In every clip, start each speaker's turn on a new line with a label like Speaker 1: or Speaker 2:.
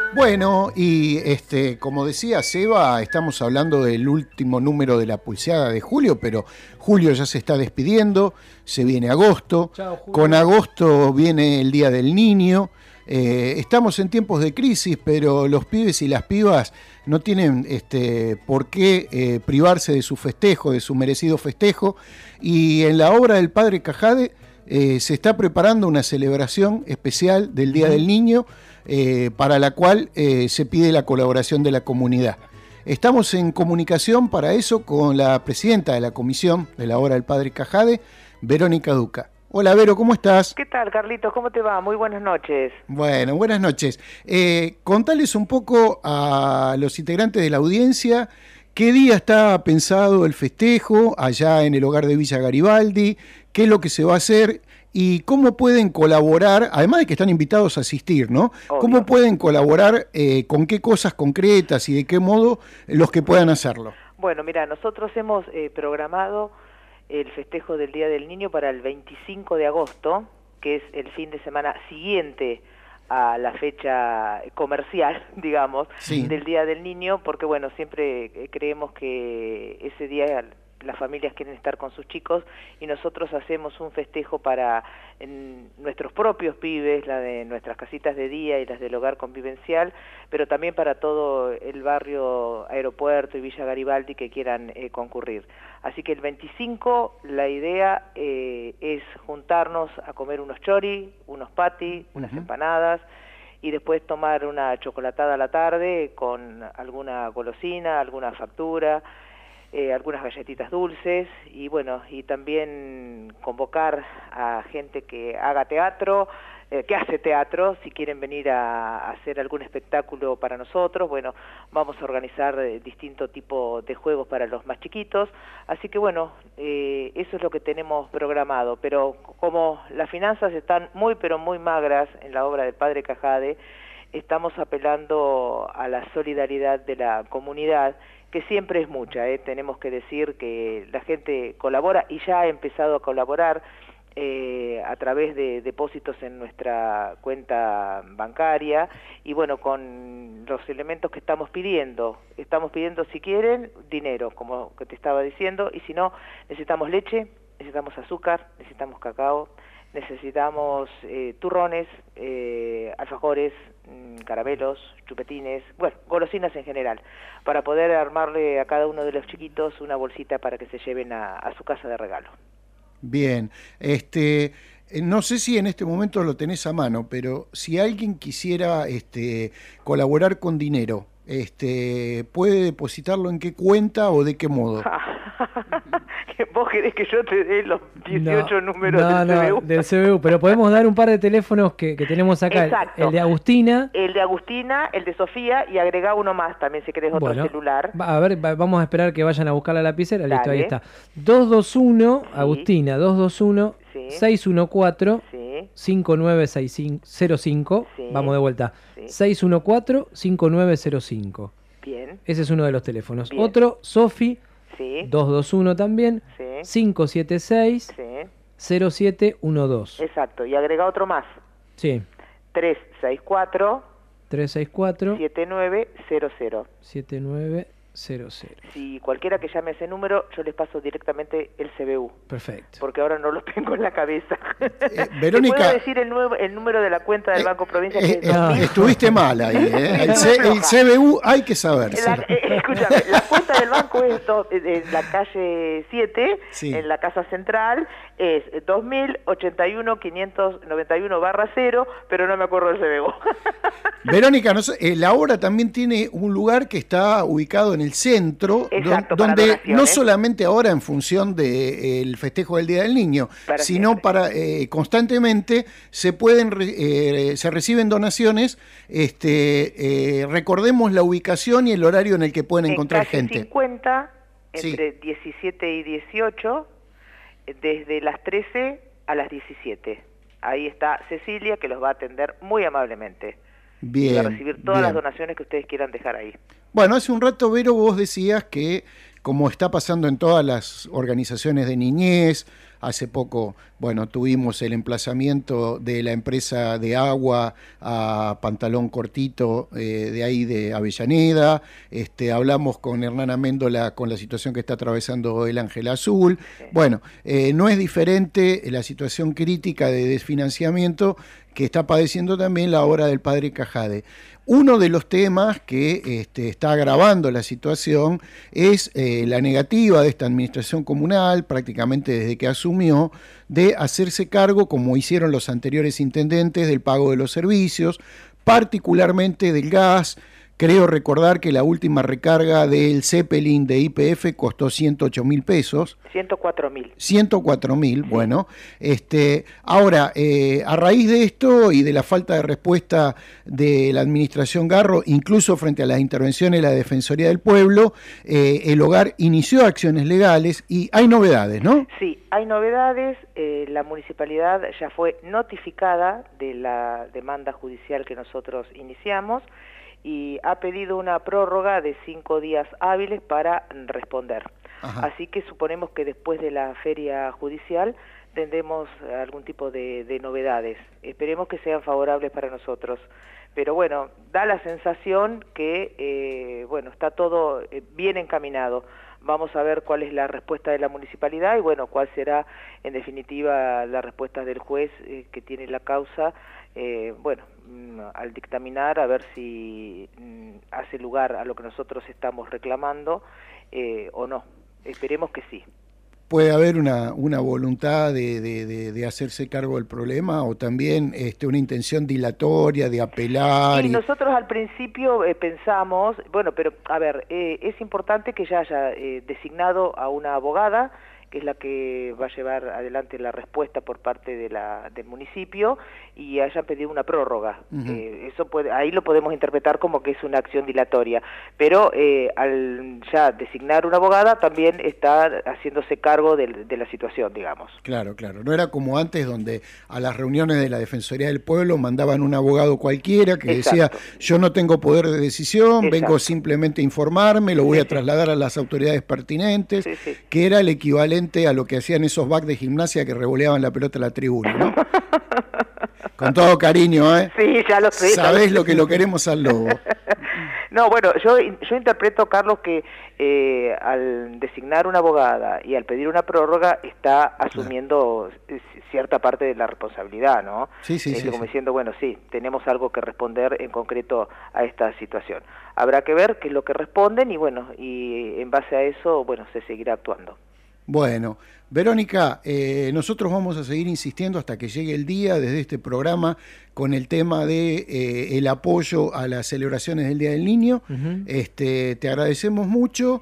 Speaker 1: Bueno, y como decía Seba, estamos hablando del último número de la pulseada de julio, pero julio ya se está despidiendo, se viene agosto,
Speaker 2: Chao, Julio.
Speaker 1: con agosto viene el Día del Niño. Estamos en tiempos de crisis, pero los pibes y las pibas no tienen por qué privarse de su festejo, de su merecido festejo, y en la obra del Padre Cajade se está preparando una celebración especial del Día del Niño, para la cual se pide la colaboración de la comunidad. Estamos en comunicación para eso con la presidenta de la comisión de la obra del Padre Cajade, Verónica Duca. Hola Vero, ¿cómo estás?
Speaker 3: ¿Qué tal, Carlitos? ¿Cómo te va? Muy buenas noches.
Speaker 1: Bueno, buenas noches. Contales un poco a los integrantes de la audiencia qué día está pensado el festejo allá en el hogar de Villa Garibaldi, qué es lo que se va a hacer y cómo pueden colaborar, además de que están invitados a asistir, ¿no?
Speaker 3: Obvio.
Speaker 1: ¿Cómo pueden colaborar, con qué cosas concretas y de qué modo los que puedan hacerlo?
Speaker 3: Bueno, mira, nosotros hemos programado el festejo del Día del Niño para el 25 de agosto, que es el fin de semana siguiente a la fecha comercial, digamos,
Speaker 1: Sí.
Speaker 3: del Día del Niño, porque bueno, siempre creemos que ese día las familias quieren estar con sus chicos y nosotros hacemos un festejo para nuestros propios pibes, la de nuestras casitas de día y las del hogar convivencial, pero también para todo el barrio Aeropuerto y Villa Garibaldi que quieran concurrir. Así que el 25 la idea es juntarnos a comer unos chori, unos pati, unas empanadas, y después tomar una chocolatada a la tarde con alguna golosina, alguna factura, algunas galletitas dulces, y bueno, y también convocar a gente que haga teatro, que hace teatro, si quieren venir a hacer algún espectáculo para nosotros. Bueno, vamos a organizar distinto tipo de juegos para los más chiquitos, así que bueno, eso es lo que tenemos programado, pero como las finanzas están muy pero muy magras en la obra del Padre Cajade, estamos apelando a la solidaridad de la comunidad, que siempre es mucha, tenemos que decir que la gente colabora y ya ha empezado a colaborar a través de depósitos en nuestra cuenta bancaria y bueno, con los elementos que estamos pidiendo si quieren dinero, como que te estaba diciendo, y si no, necesitamos leche, necesitamos azúcar, necesitamos cacao, necesitamos turrones, alfajores, caramelos, chupetines, bueno, golosinas en general, para poder armarle a cada uno de los chiquitos una bolsita para que se lleven a su casa de regalo.
Speaker 1: Bien, no sé si en este momento lo tenés a mano, pero si alguien quisiera colaborar con dinero, ¿puede depositarlo en qué cuenta o de qué modo?
Speaker 3: ¿Vos querés que yo te dé los 18 números del CBU?
Speaker 2: Del CBU, pero podemos dar un par de teléfonos que tenemos acá.
Speaker 3: Exacto.
Speaker 2: El de Agustina.
Speaker 3: El de Agustina, el de Sofía, y agregá uno más también si querés otro celular.
Speaker 2: A ver, vamos a esperar que vayan a buscar la lapicera.
Speaker 3: Dale.
Speaker 2: Listo, ahí está. 221, sí. Agustina, 221, sí. 614, sí. 5905. Sí. Vamos de vuelta. Sí. 614-5905.
Speaker 3: Bien.
Speaker 2: Ese es uno de los teléfonos.
Speaker 3: Bien.
Speaker 2: Otro, Sofi.
Speaker 3: Sí.
Speaker 2: 221 también, sí. 576, sí. 0712.
Speaker 3: Exacto, y agrega otro más.
Speaker 2: Sí.
Speaker 3: 364
Speaker 2: 7900. 7900.
Speaker 3: Si cualquiera que llame ese número, yo les paso directamente el CBU.
Speaker 2: Perfecto.
Speaker 3: Porque ahora no lo tengo en la cabeza.
Speaker 1: Verónica,
Speaker 3: ¿Te puedo decir el número de la cuenta del Banco Provincia? Que es
Speaker 1: estuviste mal ahí, ¿eh? El CBU hay que saber.
Speaker 3: Escúchame, la cuenta del banco es en la calle 7, sí. En la Casa Central, es 2081-591-0, pero no me acuerdo del CBU.
Speaker 1: Verónica, la obra también tiene un lugar que está ubicado en el centro, exacto, donde no solamente ahora en función del festejo del Día del Niño, sino siempre. Para constantemente se reciben donaciones. Recordemos la ubicación y el horario en el que pueden encontrar
Speaker 3: calle
Speaker 1: gente.
Speaker 3: 50, entre
Speaker 1: sí.
Speaker 3: 17 y 18, desde las 13 a las 17. Ahí está Cecilia, que los va a atender muy amablemente.
Speaker 1: Bien,
Speaker 3: y va a recibir todas las donaciones que ustedes quieran dejar ahí.
Speaker 1: Bueno, hace un rato, Vero, vos decías que, como está pasando en todas las organizaciones de niñez, hace poco, bueno, tuvimos el emplazamiento de la empresa de agua a Pantalón Cortito, de ahí de Avellaneda. Hablamos con Hernán Améndola con la situación que está atravesando el Ángel Azul. Bueno, no es diferente la situación crítica de desfinanciamiento que está padeciendo también la obra del Padre Cajade. Uno de los temas que está agravando la situación es la negativa de esta administración comunal, prácticamente desde que asumió, de hacerse cargo, como hicieron los anteriores intendentes, del pago de los servicios, particularmente del gas. Creo recordar que la última recarga del Zeppelin de YPF costó 108.000 pesos.
Speaker 3: 104.000.
Speaker 1: 104.000, bueno. Ahora, a raíz de esto y de la falta de respuesta de la administración Garro, incluso frente a las intervenciones de la Defensoría del Pueblo, el hogar inició acciones legales y hay novedades, ¿no?
Speaker 3: Sí, hay novedades. La municipalidad ya fue notificada de la demanda judicial que nosotros iniciamos y ha pedido una prórroga de 5 días hábiles para responder. Ajá. Así que suponemos que después de la feria judicial tendremos algún tipo de novedades. Esperemos que sean favorables para nosotros. Pero bueno, da la sensación que bueno, está todo bien encaminado. Vamos a ver cuál es la respuesta de la municipalidad y bueno, cuál será en definitiva la respuesta del juez que tiene la causa. Bueno, al dictaminar a ver si hace lugar a lo que nosotros estamos reclamando o no. Esperemos que sí.
Speaker 1: ¿Puede haber una voluntad de hacerse cargo del problema o también una intención dilatoria de apelar?
Speaker 3: Sí, nosotros al principio pensamos, bueno, pero a ver, es importante que ya haya designado a una abogada, que es la que va a llevar adelante la respuesta por parte del municipio, y hayan pedido una prórroga. Eso ahí lo podemos interpretar como que es una acción dilatoria, pero al ya designar una abogada también está haciéndose cargo de la situación, digamos.
Speaker 1: Claro, claro. No era como antes, donde a las reuniones de la Defensoría del Pueblo mandaban un abogado cualquiera que decía, yo no tengo poder de decisión, vengo simplemente a informarme, lo voy a trasladar a las autoridades pertinentes, que era el equivalente a lo que hacían esos backs de gimnasia que revoleaban la pelota a la tribuna, ¿no? Con todo cariño, ¿eh?
Speaker 3: Sí, ya lo sé.
Speaker 1: Sabés lo que lo queremos al lobo.
Speaker 3: No, bueno, yo interpreto, Carlos, que al designar una abogada y al pedir una prórroga está asumiendo cierta parte de la responsabilidad, ¿no?
Speaker 1: Sí,
Speaker 3: como diciendo, bueno, sí, tenemos algo que responder en concreto a esta situación. Habrá que ver qué es lo que responden y bueno, y en base a eso, bueno, se seguirá actuando.
Speaker 1: Bueno, Verónica, nosotros vamos a seguir insistiendo hasta que llegue el día desde este programa con el tema de el apoyo a las celebraciones del Día del Niño. Te agradecemos mucho,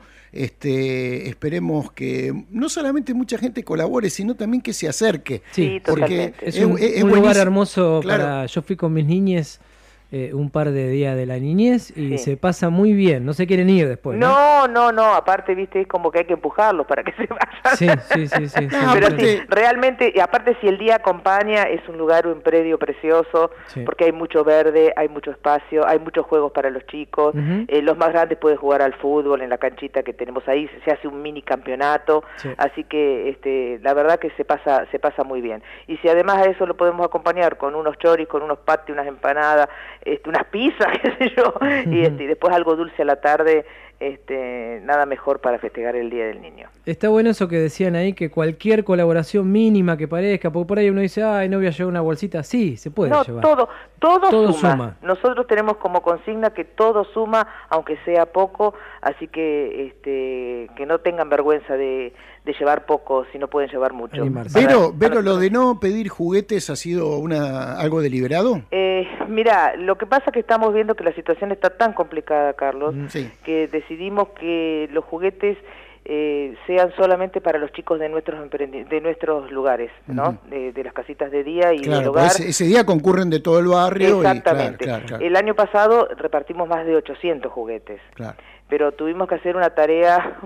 Speaker 1: esperemos que no solamente mucha gente colabore, sino también que se acerque.
Speaker 2: Sí, porque es un lugar hermoso. Claro. Yo fui con mis niñes un par de días de la niñez y se pasa muy bien, no se quieren ir después.
Speaker 3: No, aparte, viste, es como que hay que empujarlos para que se vayan.
Speaker 1: Sí.
Speaker 3: Pero sí, realmente, y aparte si el día acompaña, es un lugar, un predio precioso, porque hay mucho verde, hay mucho espacio, hay muchos juegos para los chicos, los más grandes pueden jugar al fútbol en la canchita que tenemos ahí, se hace un mini campeonato, así que la verdad que se pasa muy bien. Y si además a eso lo podemos acompañar con unos choris, con unos patis, unas empanadas, unas pizzas, qué sé yo, y después algo dulce a la tarde, nada mejor para festejar el Día del Niño.
Speaker 2: Está bueno eso que decían ahí, que cualquier colaboración mínima que parezca, porque por ahí uno dice, ay, no voy a llevar una bolsita, sí, se puede llevar.
Speaker 3: Todo suma. Nosotros tenemos como consigna que todo suma, aunque sea poco, así que no tengan vergüenza de llevar poco, si no pueden llevar mucho.
Speaker 1: Pero lo de no pedir juguetes ha sido algo deliberado.
Speaker 3: Mira, lo que pasa es que estamos viendo que la situación está tan complicada, Carlos, que decidimos que los juguetes sean solamente para los chicos de nuestros lugares, ¿no? De las casitas de día y del hogar.
Speaker 1: Ese día concurren de todo el barrio.
Speaker 3: Exactamente.
Speaker 1: Claro.
Speaker 3: El año pasado repartimos más de 800 juguetes.
Speaker 1: Claro.
Speaker 3: Pero tuvimos que hacer una tarea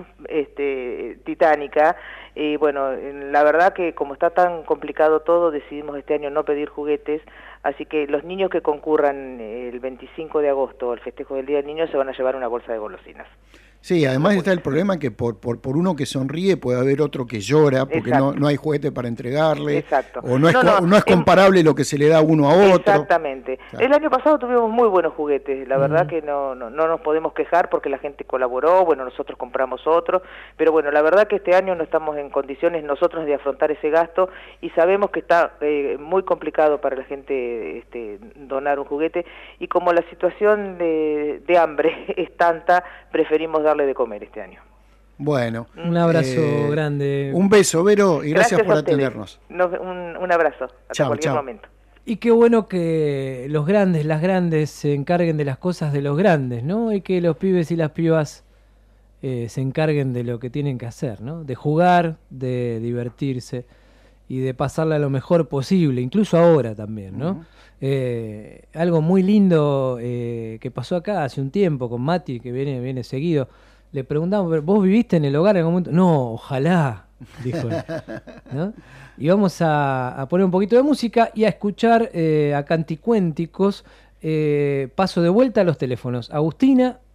Speaker 3: titánica y bueno, la verdad que como está tan complicado todo, decidimos este año no pedir juguetes, Así que los niños que concurran el 25 de agosto al festejo del Día del Niño se van a llevar una bolsa de golosinas.
Speaker 1: Sí, además está el problema que por uno que sonríe puede haber otro que llora porque no hay juguete para entregarle.
Speaker 3: Exacto.
Speaker 1: O no es comparable lo que se le da uno a otro.
Speaker 3: Exactamente. Claro. El año pasado tuvimos muy buenos juguetes, la verdad que no nos podemos quejar porque la gente colaboró, bueno, nosotros compramos otros, pero bueno, la verdad que este año no estamos en condiciones nosotros de afrontar ese gasto y sabemos que está muy complicado para la gente donar un juguete y como la situación de hambre es tanta, preferimos darle de comer este año.
Speaker 1: Bueno.
Speaker 2: Un abrazo grande.
Speaker 1: Un beso, Vero, y gracias por atendernos.
Speaker 3: Un abrazo. Hasta cualquier momento.
Speaker 2: Y qué bueno que las grandes se encarguen de las cosas de los grandes, ¿no? Y que los pibes y las pibas se encarguen de lo que tienen que hacer, ¿no? De jugar, de divertirse y de pasarla lo mejor posible, incluso ahora también, ¿no? Algo muy lindo que pasó acá hace un tiempo con Mati, que viene seguido. Le preguntamos, ¿vos viviste en el hogar en algún momento? No, ojalá, dijo él, ¿no? Y vamos a poner un poquito de música y a escuchar a Canticuénticos. Paso de vuelta a los teléfonos. Agustina